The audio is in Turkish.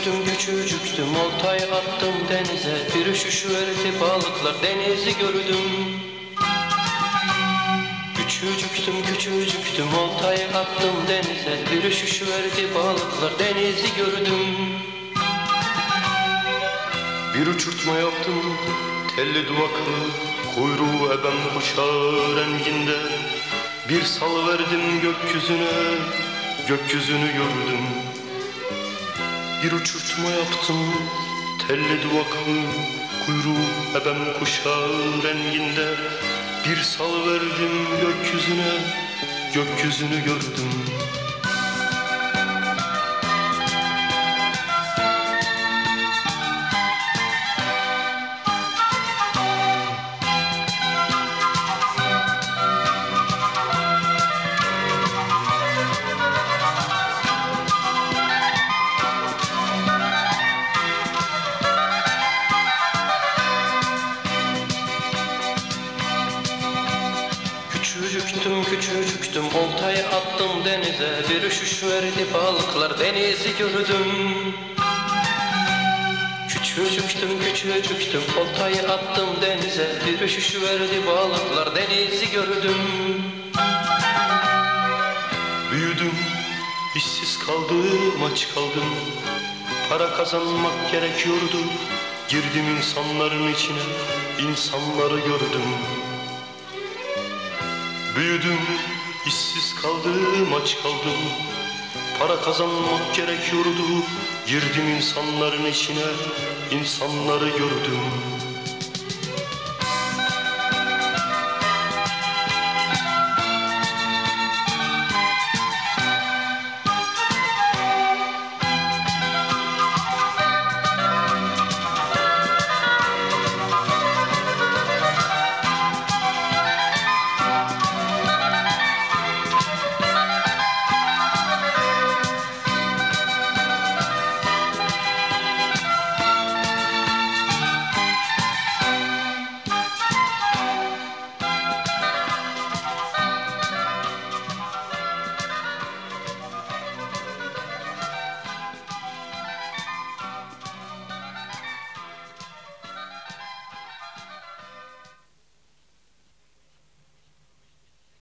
küçücüktüm oltayı attım denize. Bir üşüş verdi balıklar denizi gördüm. Küçücüktüm oltayı attım denize. Bir üşüş verdi balıklar denizi gördüm. Bir uçurtma yaptım telli duvaklı, kuyruğu eben kuşağı renginde. Bir salıverdim gökyüzünü gördüm. Bir uçurtma yaptım telli duvaklı, kuyruğu eben kuşağı renginde. Bir salıverdim gökyüzünü gördüm. Küçücüktüm oltayı attım denize. Bir üşüş verdi balıklar denizi gördüm. Küçücüktüm oltayı attım denize. Bir üşüş verdi balıklar denizi gördüm. Büyüdüm, işsiz kaldım, aç kaldım. Para kazanmak gerekiyordu. Girdim insanların içine, insanları gördüm. Büyüdüm, işsiz kaldım, aç kaldım. Para kazanmak gerekiyordu. Girdim insanların içine, insanları gördüm.